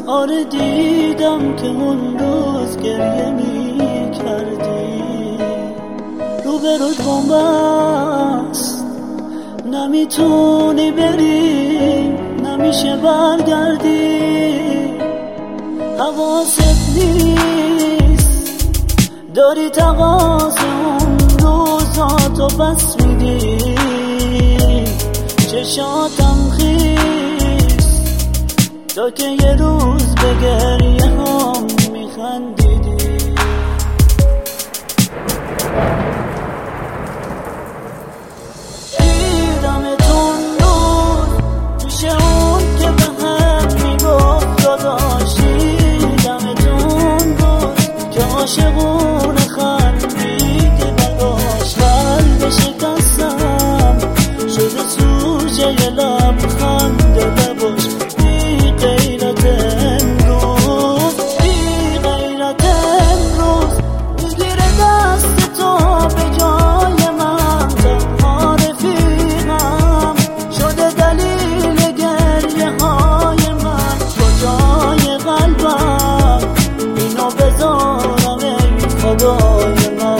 آره دیدم که اون روز گریه می کردی، روبروت بومبست، نمیتونی بری، نمیشه برگردی، حواست نیست، داری تقاض اون روزاتو بس میدی، چشاتم خیس تا که یه روز به گریه هم میخندیدی. دیدمتون نور پیش اون که به هم میگفت داداش، دیدمتون بود که عاشقون خندید برداشت، قلب شکستم شده سوژه لبخند لباش، بی غیرت امروز، بی غیرت امروز میگیره دست تو به جای من، تنها رفیقم شده دلیل گریه های من، کجای قلبم اینو بذارم ای خدای من.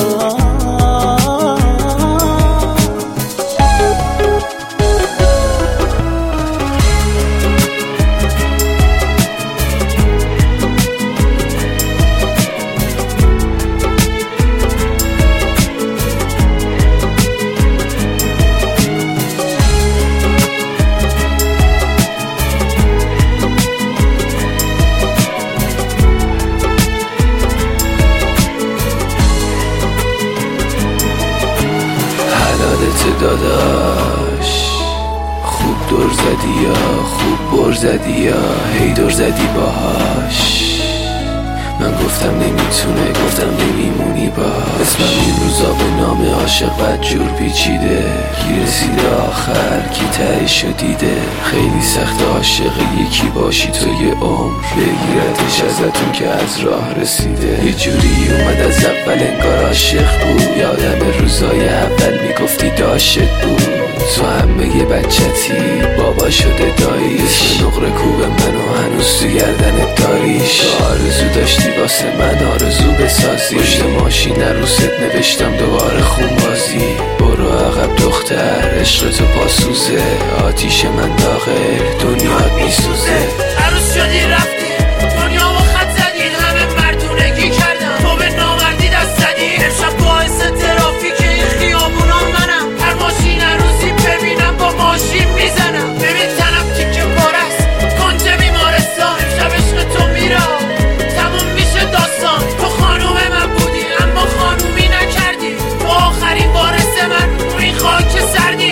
داداش خوب دور زدی یا خوب بر زدی یا هی دور زدی باهاش، من گفتم نمیتونه، گفتم نمیمونی باهاش، اسمم این روزا به نام عاشق بدجور پیچیده، کی رسیده آخر کی تهشو دیده، خیلی سخت عاشق یکی باشی تو یه عمر، بگیرتش ازتون که از راه رسیده، یه جوری اومد از اول انگار عاشق بود، یادم روزای اول میگفتی داشت بود، تو همه یه بچتی بابا شده داییش، نقره کوب منو هنوز تو گردنت داریش، آرزو داشتی واسه من آرزو بسازی، پشت ماشین عروست نوشتم دوباره خون بازی، برو عقب دختر عشق تو پاسوزه، آتیش من داغه دنیات میسوزه، عروس شدی رفتی دنیامو خط زدی، همه مردونگی کردم تو به نامردی دست زدی، امشب باعث ترافیک این خیابونا منم، هر ماشین عروسی ببینم با ماشین میزنم، ببین تنم تیکه پارست کنج بیمارستان، امشب عشق تو میرم تموم میشه داستان، تو خانوم من بودی اما خانومی نکردی، تو آخرین وارث من رو این خاک سردی.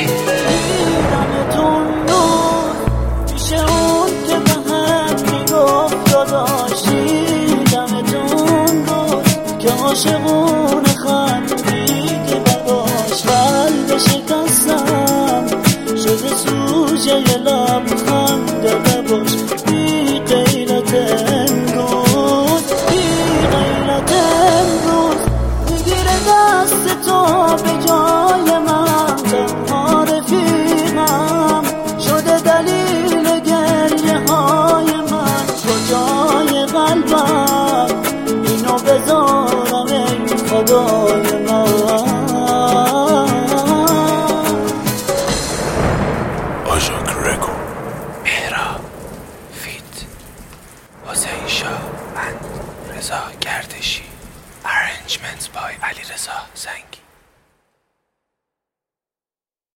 دیدمتون نور پیش اون که به هم میگفت داداش، دیدمتون بود که عاشقون خندید برداشت، قلب شکستم شده سوژه لبخند لباش، بی غیرت امروز، بی غیرت امروز میگیره دست تو به جای من، تنها رفیقم شده دلیل گریه های من، کجای قلبم اینو بذارم ای خدا.